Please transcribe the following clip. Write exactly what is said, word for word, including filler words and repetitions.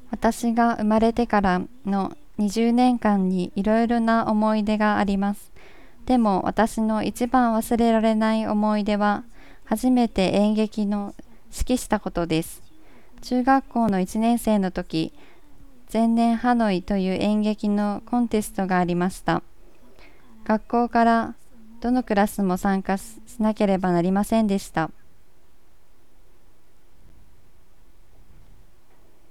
私が生まれてからのにじゅうねんかんにいろいろな思い出があります。でも私の一番忘れられない思い出は、初めて演劇の指揮したことです。中学校のいちねん生の時、前年ハノイという演劇のコンテストがありました。学校からどのクラスも参加しなければなりませんでした。